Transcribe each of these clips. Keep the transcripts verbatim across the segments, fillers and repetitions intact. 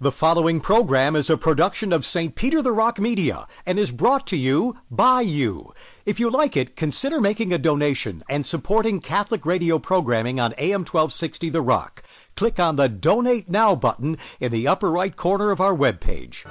The following program is a production of Saint Peter the Rock Media and is brought to you by you. If you like it, consider making a donation and supporting Catholic radio programming on A M twelve sixty The Rock. Click on the Donate Now button in the upper right corner of our webpage.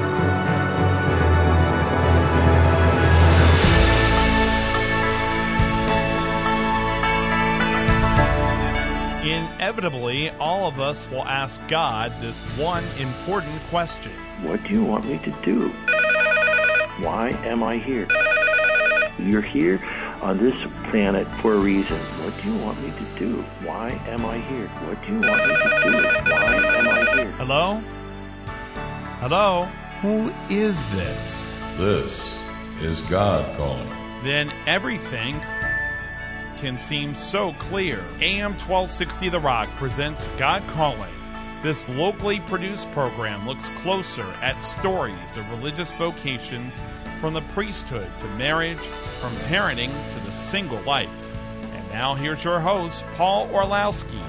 Inevitably, all of us will ask God this one important question. What do you want me to do? Why am I here? You're here on this planet for a reason. What do you want me to do? Why am I here? What do you want me to do? Why am I here? Hello? Hello? Who is this? This is God calling. Then everything can seem so clear. A M twelve sixty The Rock presents God Calling. This locally produced program looks closer at stories of religious vocations, from the priesthood to marriage, from parenting to the single life. And now here's your host, Paul Orlowski.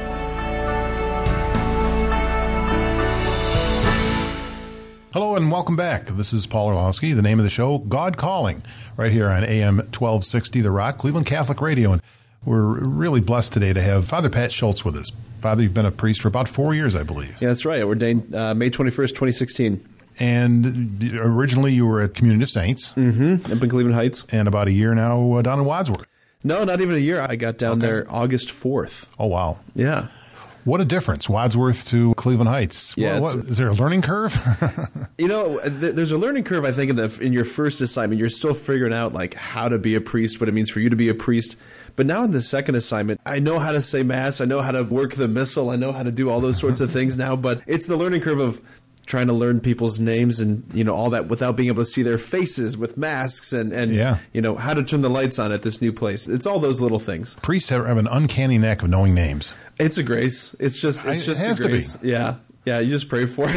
Hello and welcome back. This is Paul Orlowski. The name of the show, God Calling, right here on A M twelve sixty The Rock, Cleveland Catholic Radio. And we're really blessed today to have Father Pat Schultz with us. Father, you've been a priest for about four years, I believe. Yeah, that's right. Ordained uh, May twenty-first, twenty sixteen. And originally you were at Communion of Saints. Mm-hmm. Up in Cleveland Heights. And about a year now uh, down in Wadsworth. No, not even a year. I got down okay. there August fourth. Oh, wow. Yeah. What a difference, Wadsworth to Cleveland Heights. Yeah, what, what, is there a learning curve? You know, th- there's a learning curve, I think, in, the, in your first assignment. You're still figuring out like how to be a priest, what it means for you to be a priest. But now in the second assignment, I know how to say Mass. I know how to work the Missal. I know how to do all those sorts of things now. But it's the learning curve of trying to learn people's names and, you know, all that without being able to see their faces with masks and, and yeah. you know, how to turn the lights on at this new place. It's all those little things. Priests have, have an uncanny knack of knowing names. It's a grace. It's just it's just it has a grace. To be. Yeah. Yeah, you just pray for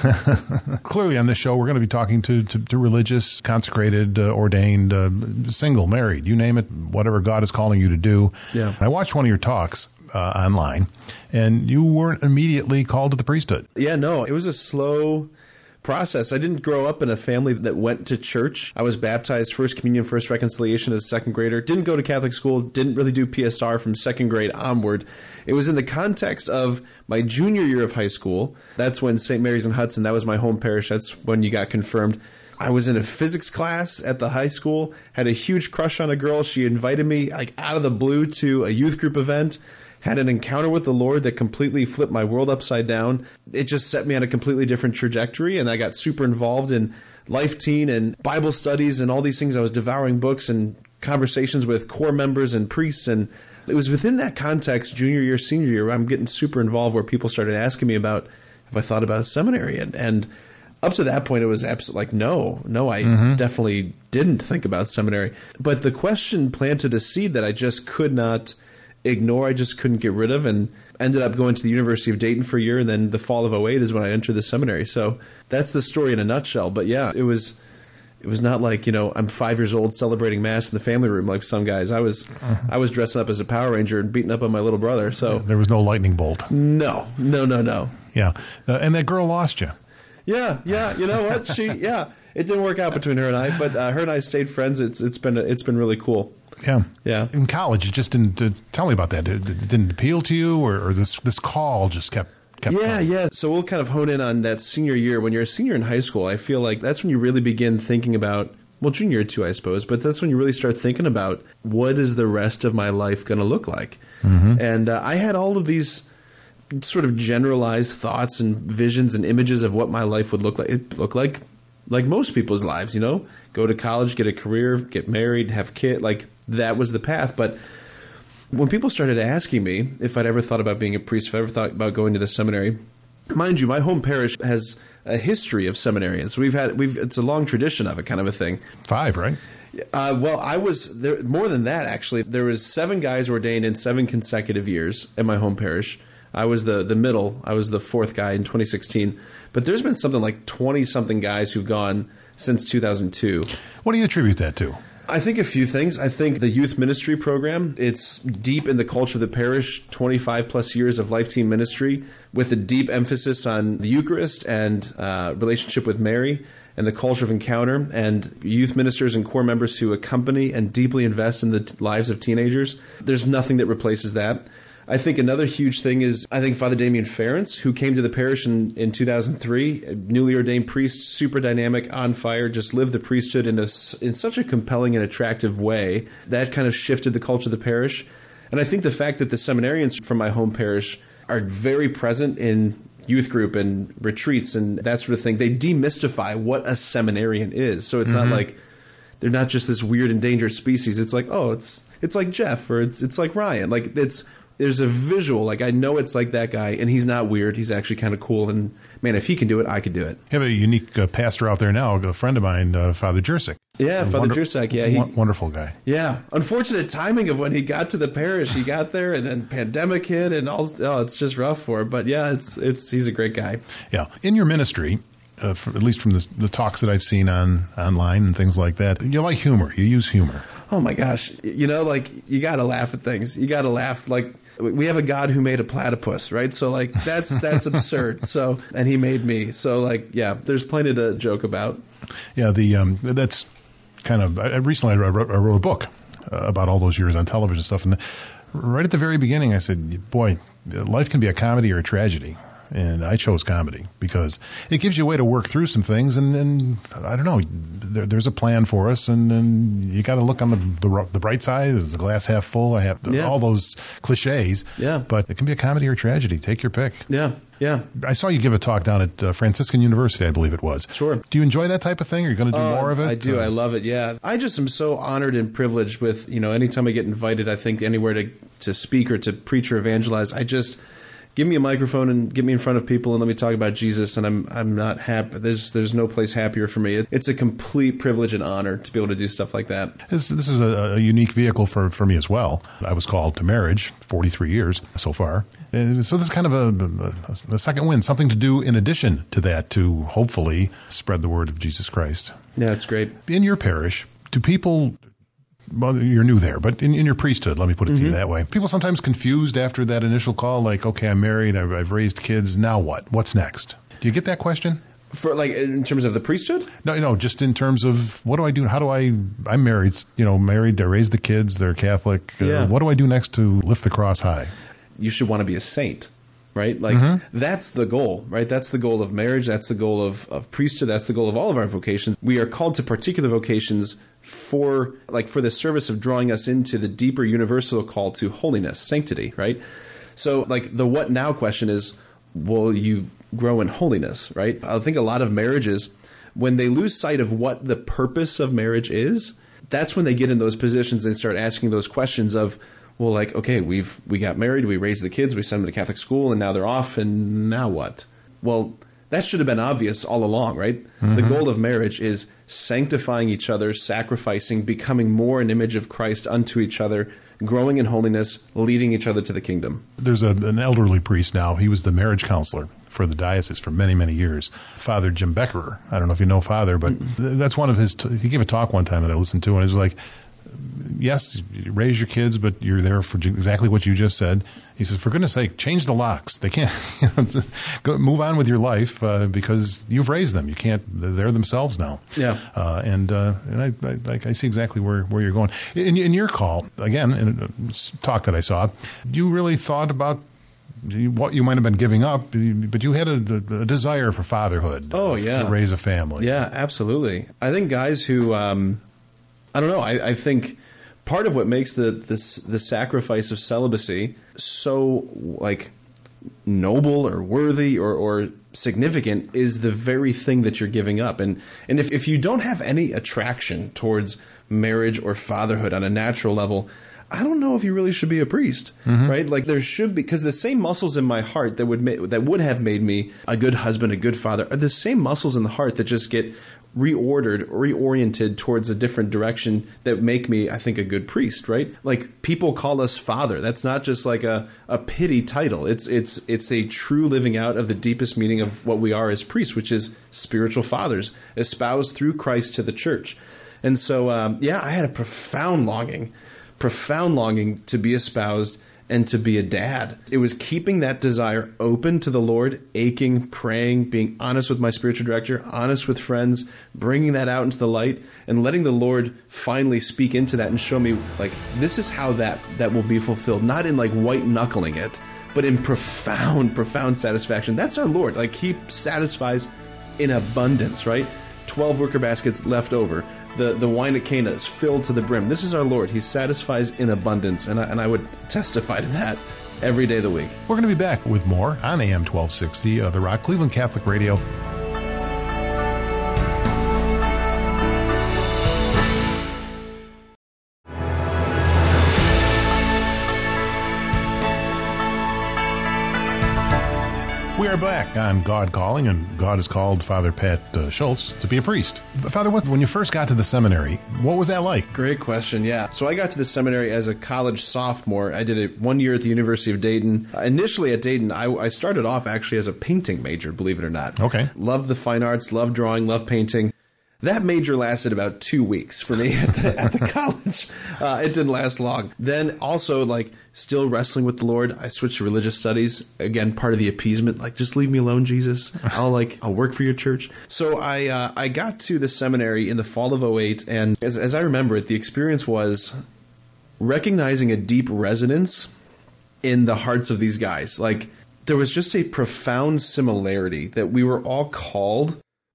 it. Clearly on this show, we're going to be talking to, to, to religious, consecrated, uh, ordained, uh, single, married, you name it, whatever God is calling you to do. Yeah. I watched one of your talks uh, online, and you weren't immediately called to the priesthood. Yeah, no, it was a slow process. I didn't grow up in a family that went to church. I was baptized First Communion, First Reconciliation as a second grader. Didn't go to Catholic school. Didn't really do P S R from second grade onward. It was in the context of my junior year of high school. That's when Saint Mary's in Hudson, that was my home parish. That's when you got confirmed. I was in a physics class at the high school, had a huge crush on a girl. She invited me like out of the blue to a youth group event. Had an encounter with the Lord that completely flipped my world upside down. It just set me on a completely different trajectory, and I got super involved in Life Teen and Bible studies and all these things. I was devouring books and conversations with core members and priests, and it was within that context, junior year, senior year, where I'm getting super involved, where people started asking me about if I thought about seminary. And, and up to that point, it was absolutely like, no, no, I mm-hmm. definitely didn't think about seminary. But the question planted a seed that I just could not ignore, I just couldn't get rid of, and ended up going to the University of Dayton for a year, and then the fall of oh eight is when I entered the seminary. So that's the story in a nutshell. But yeah, it was it was not like, you know, I'm five years old celebrating Mass in the family room like some guys. I was uh-huh. I was dressing up as a Power Ranger and beating up on my little brother. So there was no lightning bolt. No, no, no, no. Yeah, uh, and that girl lost you. Yeah, yeah. You know what? She yeah. It didn't work out between her and I, but uh, her and I stayed friends. It's it's been it's been really cool. Yeah, yeah. In college, it just didn't uh, tell me about that. It, it didn't appeal to you, or, or this this call just kept kept. Yeah, going? yeah. So we'll kind of hone in on that senior year. When you're a senior in high school, I feel like that's when you really begin thinking about, well, junior year too, I suppose, but that's when you really start thinking about what is the rest of my life going to look like. Mm-hmm. And uh, I had all of these sort of generalized thoughts and visions and images of what my life would look like. It looked like like most people's lives, you know, go to college, get a career, get married, have kids. Like that was the path. But when people started asking me if I'd ever thought about being a priest, if I ever thought about going to the seminary, mind you, my home parish has a history of seminarians. We've had we've it's a long tradition of it, kind of a thing. Five, right? Uh, well, I was there more than that, actually. There was seven guys ordained in seven consecutive years at my home parish. I was the, the middle. I was the fourth guy in twenty sixteen. But there's been something like twenty-something guys who've gone since two thousand two. What do you attribute that to? I think a few things. I think the youth ministry program, it's deep in the culture of the parish, twenty-five plus years of Life Team ministry with a deep emphasis on the Eucharist and uh, relationship with Mary and the culture of encounter, and youth ministers and core members who accompany and deeply invest in the t- lives of teenagers. There's nothing that replaces that. I think another huge thing is, I think Father Damien Ference, who came to the parish in, in two thousand three, a newly ordained priest, super dynamic, on fire, just lived the priesthood in, a, in such a compelling and attractive way. That kind of shifted the culture of the parish. And I think the fact that the seminarians from my home parish are very present in youth group and retreats and that sort of thing, they demystify what a seminarian is. So it's mm-hmm. not like they're not just this weird endangered species. It's like, oh, it's it's like Jeff or it's it's like Ryan. Like it's there's a visual, like I know it's like that guy, and he's not weird. He's actually kind of cool. And man, if he can do it, I could do it. You have a unique uh, pastor out there now, a friend of mine, uh, Father Jurczyk. Yeah, Father wonder- Jurczyk. Yeah, he, wonderful guy. Yeah, unfortunate timing of when he got to the parish. He got there, and then pandemic hit, and all. Oh, it's just rough for him. But yeah, it's it's he's a great guy. Yeah, in your ministry. Uh, for, at least from the, the talks that I've seen on online and things like that, you like humor. You use humor. Oh my gosh, you know, like you got to laugh at things. You got to laugh. Like we have a God who made a platypus, right? So like that's that's absurd. So and he made me. So like yeah, there's plenty to joke about. Yeah, the um, that's kind of. I, recently, I wrote, I wrote a book uh, about all those years on television stuff, and right at the very beginning, I said, "Boy, life can be a comedy or a tragedy." And I chose comedy because it gives you a way to work through some things. And then, I don't know, there, there's a plan for us. And then you got to look on the, the the bright side. Is the glass half full? I have yeah. all those cliches. Yeah. But it can be a comedy or a tragedy. Take your pick. Yeah. Yeah. I saw you give a talk down at uh, Franciscan University, I believe it was. Sure. Do you enjoy that type of thing? Are you going to do uh, more of it? I do. Uh, I love it. Yeah. I just am so honored and privileged with, you know, anytime I get invited, I think anywhere to, to speak or to preach or evangelize, I just... Give me a microphone and get me in front of people and let me talk about Jesus, and I'm I'm not happy. There's there's no place happier for me. It, it's a complete privilege and honor to be able to do stuff like that. This, this is a, a unique vehicle for, for me as well. I was called to marriage, forty-three years so far. And so this is kind of a, a, a second win, something to do in addition to that to hopefully spread the word of Jesus Christ. Yeah, it's great. In your parish, do people... Well, you're new there, but in, in your priesthood, let me put it mm-hmm. to you that way. People sometimes confused after that initial call, like, okay, I'm married, I've, I've raised kids, now what? What's next? Do you get that question? For like in terms of the priesthood? No, no, just in terms of what do I do? How do I? I'm married, you know, married. I raised the kids. They're Catholic. Yeah. Uh, what do I do next to lift the cross high? You should want to be a saint. Right? Like, mm-hmm. that's the goal, right? That's the goal of marriage. That's the goal of, of priesthood. That's the goal of all of our vocations. We are called to particular vocations for, like, for the service of drawing us into the deeper universal call to holiness, sanctity, right? So, like, the what now question is, will you grow in holiness, right? I think a lot of marriages, when they lose sight of what the purpose of marriage is, that's when they get in those positions and start asking those questions of, well, like, okay, we've we got married, we raised the kids, we sent them to Catholic school, and now they're off, and now what? Well, that should have been obvious all along, right? Mm-hmm. The goal of marriage is sanctifying each other, sacrificing, becoming more an image of Christ unto each other, growing in holiness, leading each other to the kingdom. There's a, an elderly priest now. He was the marriage counselor for the diocese for many, many years. Father Jim Beckerer. I don't know if you know Father, but mm-hmm. that's one of his... T- he gave a talk one time that I listened to, and it was like, yes, you raise your kids, but you're there for exactly what you just said. He says, for goodness sake, change the locks. They can't go move on with your life uh, because you've raised them. You can't. They're themselves now. Yeah. Uh, and uh, and I, I like I see exactly where, where you're going. In, in your call again, in a talk that I saw, you really thought about what you might have been giving up, but you had a, a desire for fatherhood. Oh yeah, to raise a family. Yeah, absolutely. I think guys who. Um, I don't know. I, I think part of what makes the, the the sacrifice of celibacy so like noble or worthy or, or significant is the very thing that you're giving up. And and if, if you don't have any attraction towards marriage or fatherhood on a natural level, I don't know if you really should be a priest, mm-hmm. right? Like there should be, because the same muscles in my heart that would ma- that would have made me a good husband, a good father, are the same muscles in the heart that just get reordered, reoriented towards a different direction that make me, I think, a good priest, right? Like people call us father. That's not just like a, a pity title. It's it's it's a true living out of the deepest meaning of what we are as priests, which is spiritual fathers, espoused through Christ to the church. And so, um, yeah, I had a profound longing, profound longing to be espoused and to be a dad. It was keeping that desire open to the Lord, aching, praying, being honest with my spiritual director, honest with friends, bringing that out into the light, and letting the Lord finally speak into that and show me, like, this is how that, that will be fulfilled. Not in, like, white-knuckling it, but in profound, profound satisfaction. That's our Lord. Like, he satisfies in abundance, right? Twelve worker baskets left over. The the wine at Cana is filled to the brim. This is our Lord. He satisfies in abundance, and I, and I would testify to that every day of the week. We're going to be back with more on A M twelve sixty, uh, The Rock, Cleveland Catholic Radio. We are back on God Calling, and God has called Father Pat uh, Schultz to be a priest. Father, what, when you first got to the seminary, what was that like? Great question, yeah. So I got to the seminary as a college sophomore. I did it one year at the University of Dayton. Uh, initially at Dayton, I, I started off actually as a painting major, believe it or not. Okay. Loved the fine arts, loved drawing, loved painting. That major lasted about two weeks for me at the, at the college. Uh, it didn't last long. Then also, like, still wrestling with the Lord, I switched to religious studies. Again, part of the appeasement, like, just leave me alone, Jesus. I'll, like, I'll work for your church. So I uh, I got to the seminary in the fall of oh eight, and as, as I remember it, the experience was recognizing a deep resonance in the hearts of these guys. Like, there was just a profound similarity that we were all called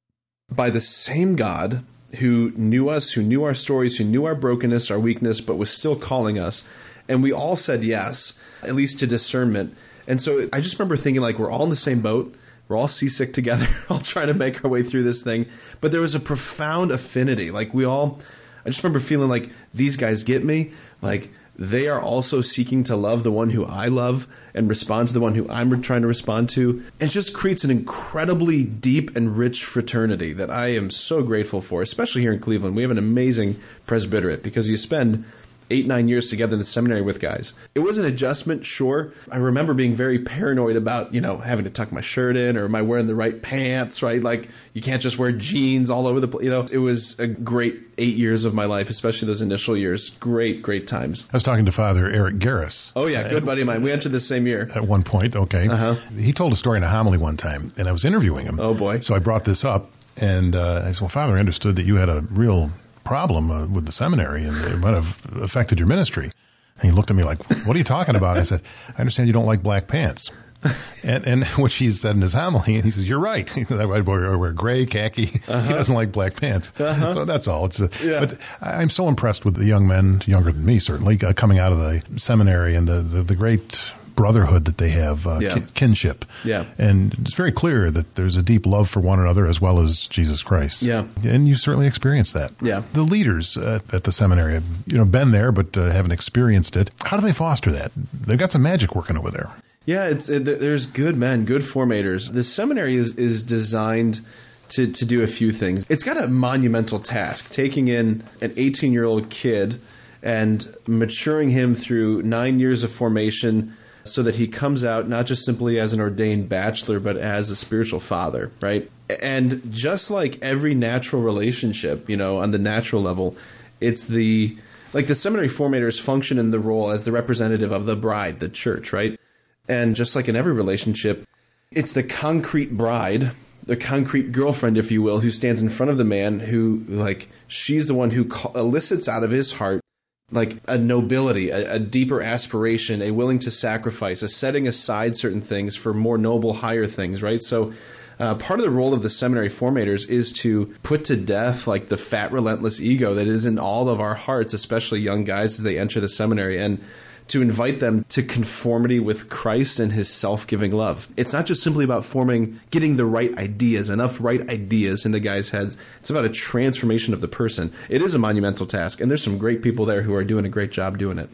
by the same God who knew us, who knew our stories, who knew our brokenness, our weakness, but was still calling us. And we all said yes, at least to discernment. And so I just remember thinking, like, we're all in the same boat. We're all seasick together, all trying to make our way through this thing. But there was a profound affinity. Like, we all, I just remember feeling like these guys get me. Like, they are also seeking to love the one who I love and respond to the one who I'm trying to respond to. It just creates an incredibly deep and rich fraternity that I am so grateful for, especially here in Cleveland. We have an amazing presbyterate because you spend eight, nine years together in the seminary with guys. It was an adjustment, sure. I remember being very paranoid about, you know, having to tuck my shirt in, or am I wearing the right pants, right? Like, you can't just wear jeans all over the place. You know, it was a great eight years of my life, especially those initial years. Great, great times. I was talking to Father Eric Garris. Oh, yeah, good buddy of mine. We entered the same year. At one point, okay. Uh-huh. He told a story in a homily one time, and I was interviewing him. Oh, boy. So I brought this up, and uh, I said, well, Father, I understood that you had a real problem uh, with the seminary, and it might have affected your ministry. And he looked at me like, what are you talking about? I said, I understand you don't like black pants. And, and which he said in his homily, and he says, you're right. He says, I wear, I wear gray, khaki. Uh-huh. He doesn't like black pants. Uh-huh. So that's all. It's a, yeah. But I'm so impressed with the young men, younger than me certainly, uh, coming out of the seminary, and the, the, the great brotherhood that they have, uh, yeah. kin- kinship. Yeah. And it's very clear that there's a deep love for one another as well as Jesus Christ. Yeah. And you've certainly experienced that. Yeah. The leaders uh, at the seminary have, you know, been there but uh, haven't experienced it. How do they foster that? They've got some magic working over there. Yeah, it's it, there's good men, good formators. The seminary is, is designed to, to do a few things. It's got a monumental task, taking in an eighteen-year-old kid and maturing him through nine years of formation so that he comes out not just simply as an ordained bachelor, but as a spiritual father, right? And just like every natural relationship, you know, on the natural level, it's the, like the seminary formators function in the role as the representative of the bride, the church, right? And just like in every relationship, it's the concrete bride, the concrete girlfriend, if you will, who stands in front of the man who, like, she's the one who elicits out of his heart like a nobility, a, a deeper aspiration, a willing to sacrifice, a setting aside certain things for more noble, higher things, right? So uh, part of the role of the seminary formators is to put to death like the fat, relentless ego that is in all of our hearts, especially young guys as they enter the seminary, and to invite them to conformity with Christ and his self-giving love. It's not just simply about forming, getting the right ideas, enough right ideas in the guys' heads. It's about a transformation of the person. It is a monumental task, and there's some great people there who are doing a great job doing it.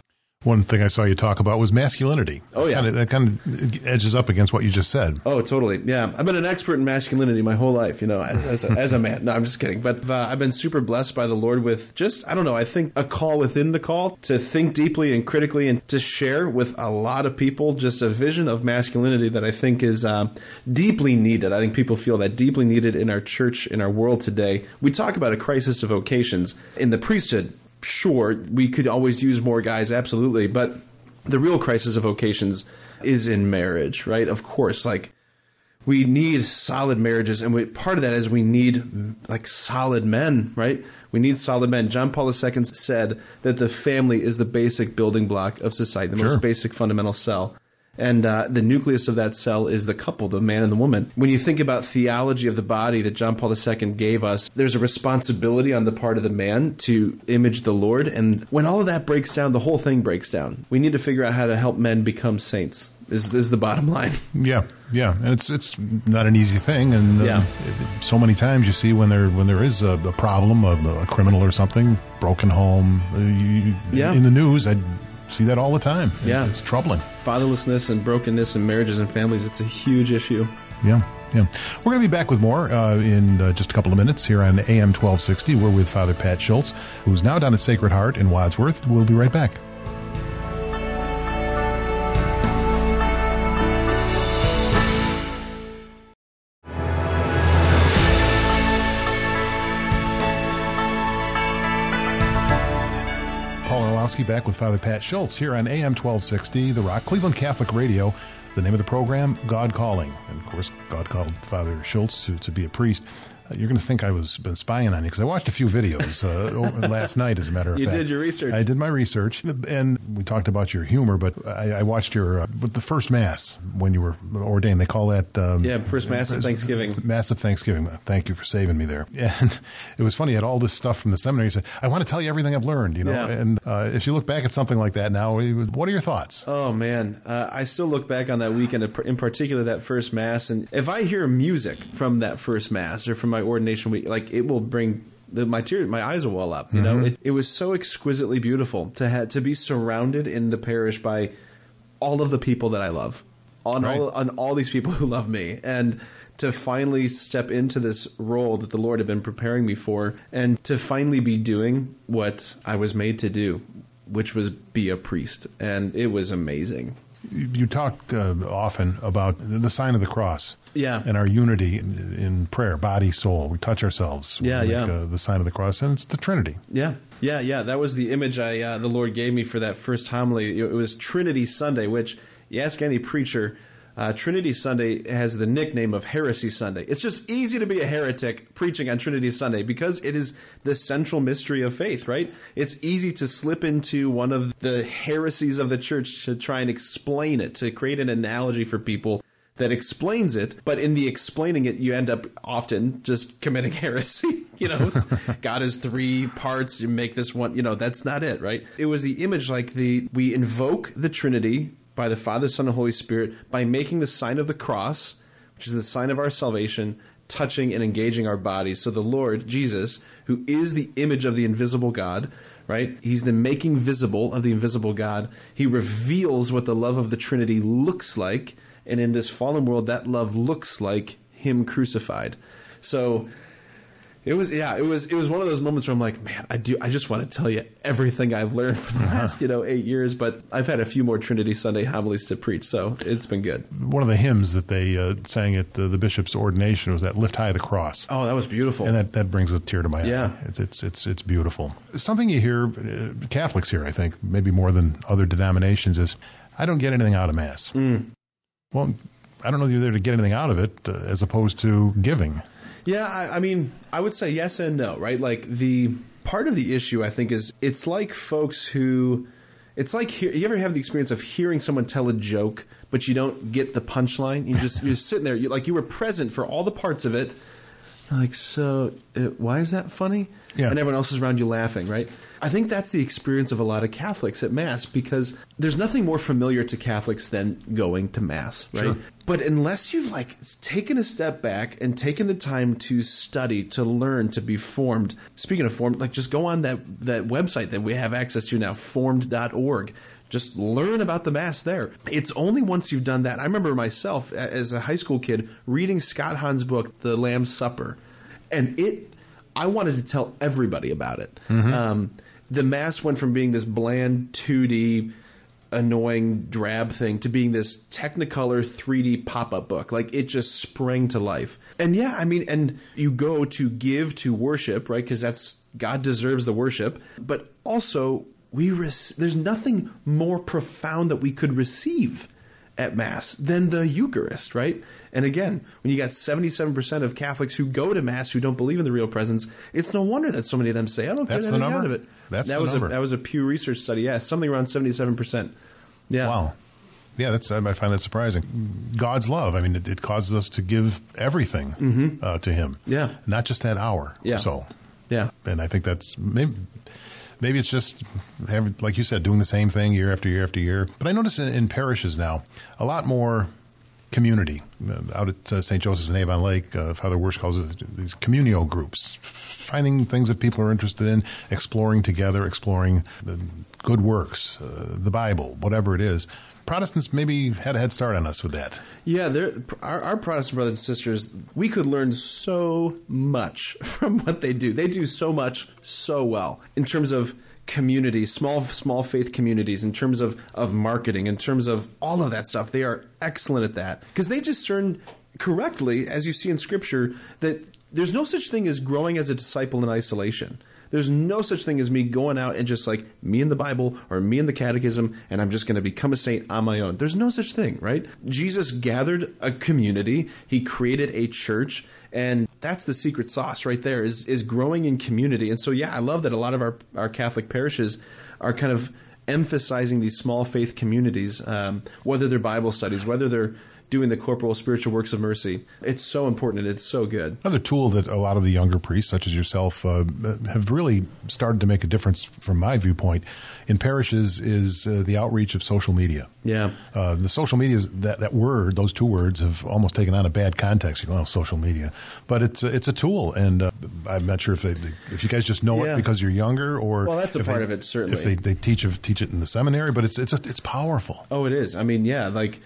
One thing I saw you talk about was masculinity. Oh, yeah. Kind of, that kind of edges up against what you just said. Oh, totally. Yeah. I've been an expert in masculinity my whole life, you know, as a, as a man. No, I'm just kidding. But uh, I've been super blessed by the Lord with just, I don't know, I think a call within the call to think deeply and critically and to share with a lot of people just a vision of masculinity that I think is uh, deeply needed. I think people feel that deeply needed in our church, in our world today. We talk about a crisis of vocations in the priesthood. Sure, we could always use more guys, absolutely, but the real crisis of vocations is in marriage, right? Of course, like, we need solid marriages, and we, part of that is we need, like, solid men, right? We need solid men. John Paul the Second said that the family is the basic building block of society, the Sure. most basic fundamental cell. And uh, the nucleus of that cell is the couple, the man and the woman. When you think about theology of the body that John Paul the Second gave us, there's a responsibility on the part of the man to image the Lord. And when all of that breaks down, the whole thing breaks down. We need to figure out how to help men become saints. Is this is the bottom line? Yeah, yeah, and it's it's not an easy thing, and uh, Yeah. it, so many times you see when there when there is a, a problem, a, a criminal or something, broken home. Uh, you, Yeah. in the news, I see that all the time. It- Yeah. it's troubling. Fatherlessness and brokenness in marriages and families, it's a huge issue. Yeah, yeah. We're going to be back with more uh, in uh, just a couple of minutes here on A M twelve sixty. We're with Father Pat Schultz, who's now down at Sacred Heart in Wadsworth. We'll be right back. Paul Orlowski back with Father Pat Schultz here on A M twelve sixty, The Rock, Cleveland Catholic Radio. The name of the program, God Calling. And, of course, God called Father Schultz to, to be a priest. Uh, you're going to think I was been spying on you because I watched a few videos uh, over, last night, as a matter of You fact. did your research. I did my research, and we talked about your humor, but I, I watched your uh, with the first Mass when you were ordained. They call that... Um, Yeah, first Mass of Thanksgiving. Massive Thanksgiving. Thank you for saving me there. And it was funny. You had all this stuff from the seminary. You said, I want to tell you everything I've learned, you know. Yeah. And uh, if you look back at something like that now, what are your thoughts? Oh, man. Uh, I still look back on that weekend, in particular that first Mass, and if I hear music from that first Mass or from my ordination week, like, it will bring... The, my tears, my eyes will well up. You know, it, it was so exquisitely beautiful to ha- to be surrounded in the parish by all of the people that I love, on Right. all on all these people who love me, and to finally step into this role that the Lord had been preparing me for, and to finally be doing what I was made to do, which was be a priest, and it was amazing. You, you talked uh, often about the sign of the cross. Yeah. And our unity in, in prayer, body, soul. We touch ourselves. We Yeah, make, yeah. Uh, the sign of the cross, and it's the Trinity. Yeah, yeah, yeah. That was the image I uh, the Lord gave me for that first homily. It was Trinity Sunday, which you ask any preacher, uh, Trinity Sunday has the nickname of Heresy Sunday. It's just easy to be a heretic preaching on Trinity Sunday because it is the central mystery of faith, right? It's easy to slip into one of the heresies of the church to try and explain it, to create an analogy for people that explains it, but in the explaining it, you end up often just committing heresy. You know, God is three parts, you make this one, you know, that's not it, right? It was the image like the, we invoke the Trinity by the Father, Son, and Holy Spirit by making the sign of the cross, which is the sign of our salvation, touching and engaging our bodies. So the Lord, Jesus, who is the image of the invisible God, right? He's the making visible of the invisible God. He reveals what the love of the Trinity looks like. And in this fallen world, that love looks like him crucified. So it was, yeah, it was, it was one of those moments where I'm like, man, I do, I just want to tell you everything I've learned for the last, you know, eight years. But I've had a few more Trinity Sunday homilies to preach, so it's been good. One of the hymns that they uh, sang at the, the bishop's ordination was that "Lift High the Cross." Oh, that was beautiful. And that, that brings a tear to my Yeah. eye. It's, it's it's it's beautiful. Something you hear uh, Catholics here, I think, maybe more than other denominations, is I don't get anything out of Mass. Mm. Well, I don't know if you're there to get anything out of it uh, as opposed to giving. Yeah, I, I mean, I would say yes and no, right? Like, the part of the issue, I think, is it's like folks who, it's like, he- you ever have the experience of hearing someone tell a joke, but you don't get the punchline? You just, you're sitting there, you like you were present for all the parts of it. Like, so uh, why is that funny? Yeah. And everyone else is around you laughing, right? I think that's the experience of a lot of Catholics at Mass, because there's nothing more familiar to Catholics than going to Mass, right? Sure. But unless you've like taken a step back and taken the time to study, to learn, to be formed. Speaking of formed, like just go on that, that website that we have access to now, formed dot org. Just learn about the Mass there. It's only once you've done that. I remember myself as a high school kid reading Scott Hahn's book, The Lamb's Supper, and it, I wanted to tell everybody about it. Mm-hmm. Um, the Mass went from being this bland two D, annoying drab thing to being this Technicolor three D pop-up book. Like, it just sprang to life. And yeah, I mean, and you go to give to worship, right? Because that's, God deserves the worship. But also, we rec- there's nothing more profound that we could receive at Mass than the Eucharist, right? And again, when you got seventy-seven percent of Catholics who go to Mass who don't believe in the real presence, it's no wonder that so many of them say, I don't get anything out of it. That's that the was number. A, that was a Pew Research study. Yeah, something around seventy-seven percent. Yeah. Wow. Yeah, that's I find that surprising. God's love. I mean, it, it causes us to give everything mm-hmm. uh, to Him. Yeah. Not just that hour. Yeah. Or so. Yeah. And I think that's maybe, maybe it's just, having, like you said, doing the same thing year after year after year. But I notice in, in parishes now, a lot more community. Uh, out at uh, Saint Joseph's in Avon Lake, uh, Father Wersch calls it these communio groups, finding things that people are interested in, exploring together, exploring the good works, uh, the Bible, whatever it is. Protestants maybe had a head start on us with that. Yeah, our, our Protestant brothers and sisters, we could learn so much from what they do. They do so much so well in terms of community, small small faith communities, in terms of, of marketing, in terms of all of that stuff. They are excellent at that because they discern correctly, as you see in Scripture, that there's no such thing as growing as a disciple in isolation. There's no such thing as me going out and just like me in the Bible or me in the catechism and I'm just going to become a saint on my own. There's no such thing, right? Jesus gathered a community. He created a church. And that's the secret sauce right there is, is growing in community. And so, yeah, I love that a lot of our, our Catholic parishes are kind of emphasizing these small faith communities, um, whether they're Bible studies, whether they're doing the corporal spiritual works of mercy. It's so important and it's so good. Another tool that a lot of the younger priests, such as yourself, uh, have really started to make a difference from my viewpoint in parishes is uh, the outreach of social media. Yeah. Uh, the social media, that, that word, those two words have almost taken on a bad context. You go, oh, social media. But it's a, it's a tool, and uh, I'm not sure if they, if you guys just know yeah. it because you're younger or... Well, that's a part they, of it, certainly. If they, they teach, teach it in the seminary, but it's, it's, a, it's powerful. Oh, it is. I mean, yeah, like...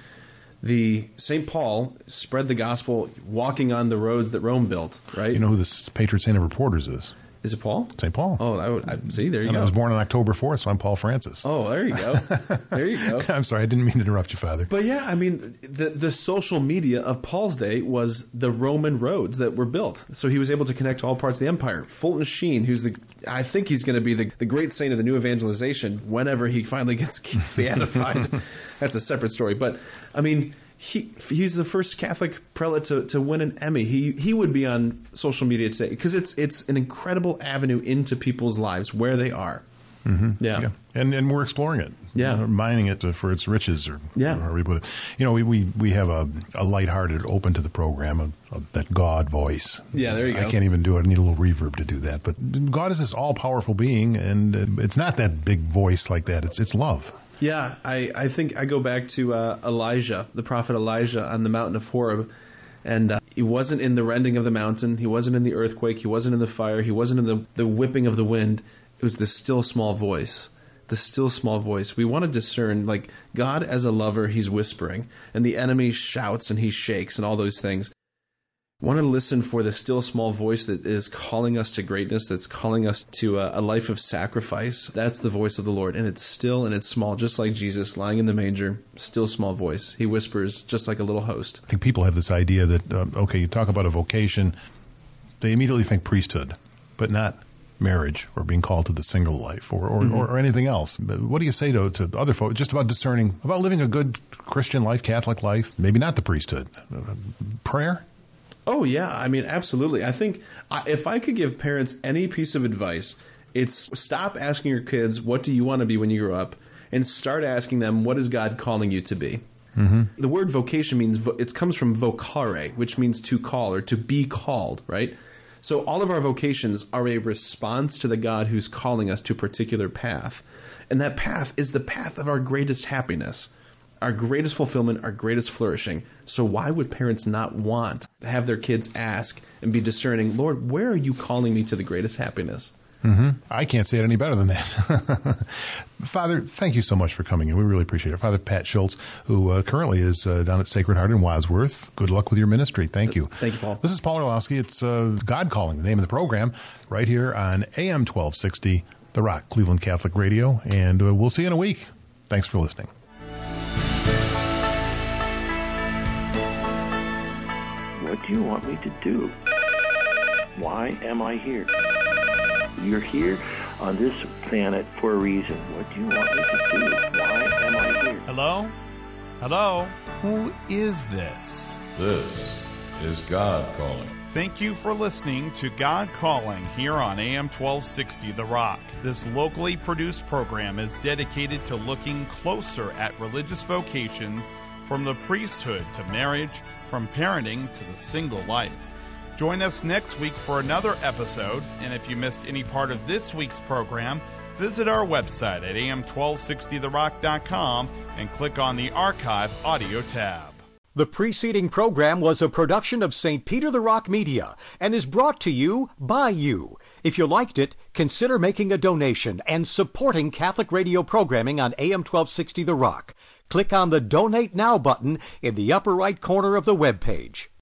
The Saint Paul spread the gospel walking on the roads that Rome built, right? You know who the patron saint of reporters is? Is it Paul? Saint Paul. Oh, I would, I, see, there you and go. I was born on October fourth, so I'm Paul Francis. Oh, there you go. There you go. I'm sorry, I didn't mean to interrupt you, Father. But yeah, I mean, the the social media of Paul's day was the Roman roads that were built. So he was able to connect to all parts of the empire. Fulton Sheen, who's the, I think he's going to be the, the great saint of the new evangelization whenever he finally gets beatified. That's a separate story. But, I mean... He he's the first Catholic prelate to, to win an Emmy. He he would be on social media today because it's it's an incredible avenue into people's lives where they are. Mm-hmm. Yeah. yeah, and and we're exploring it. Yeah, uh, mining it for its riches, or yeah, or we put it. You know, we we, we have a a lighthearted open to the program of, of that God voice. Yeah, there you go. I can't even do it. I need a little reverb to do that. But God is this all powerful being, and it's not that big voice like that. It's it's love. Yeah, I, I think I go back to uh, Elijah, the prophet Elijah on the mountain of Horeb. And uh, he wasn't in the rending of the mountain. He wasn't in the earthquake. He wasn't in the fire. He wasn't in the, the whipping of the wind. It was the still small voice. The still small voice. We want to discern, like, God as a lover, he's whispering. And the enemy shouts and he shakes and all those things. Want to listen for the still small voice that is calling us to greatness, that's calling us to a, a life of sacrifice. That's the voice of the Lord. And it's still and it's small, just like Jesus lying in the manger, still small voice. He whispers just like a little host. I think people have this idea that, uh, okay, you talk about a vocation, they immediately think priesthood, but not marriage or being called to the single life or, or, mm-hmm. or, or anything else. But what do you say to, to other folks just about discerning, about living a good Christian life, Catholic life, maybe not the priesthood? Uh, prayer? Oh, yeah. I mean, absolutely. I think if I could give parents any piece of advice, it's stop asking your kids, what do you want to be when you grow up? And start asking them, what is God calling you to be? Mm-hmm. The word vocation means, it comes from vocare, which means to call or to be called, right? So all of our vocations are a response to the God who's calling us to a particular path. And that path is the path of our greatest happiness. Our greatest fulfillment, our greatest flourishing. So why would parents not want to have their kids ask and be discerning, Lord, where are you calling me to the greatest happiness? Mm-hmm. I can't say it any better than that. Father, thank you so much for coming in. We really appreciate it. Father Pat Schultz, who uh, currently is uh, down at Sacred Heart in Wadsworth. Good luck with your ministry. Thank you. Thank you, Paul. This is Paul Orlowski. It's uh, God Calling, the name of the program, right here on A M twelve sixty, The Rock, Cleveland Catholic Radio. And uh, we'll see you in a week. Thanks for listening. What do you want me to do? Why am I here? You're here on this planet for a reason. What do you want me to do? Why am I here? Hello? Hello? Who is this? This is God Calling. Thank you for listening to God Calling here on A M twelve sixty The Rock. This locally produced program is dedicated to looking closer at religious vocations, from the priesthood to marriage, from parenting to the single life. Join us next week for another episode, and if you missed any part of this week's program, visit our website at A M twelve sixty the rock dot com and click on the Archive Audio tab. The preceding program was a production of Saint Peter the Rock Media and is brought to you by you. If you liked it, consider making a donation and supporting Catholic radio programming on A M twelve sixty The Rock. Click on the Donate Now button in the upper right corner of the web page.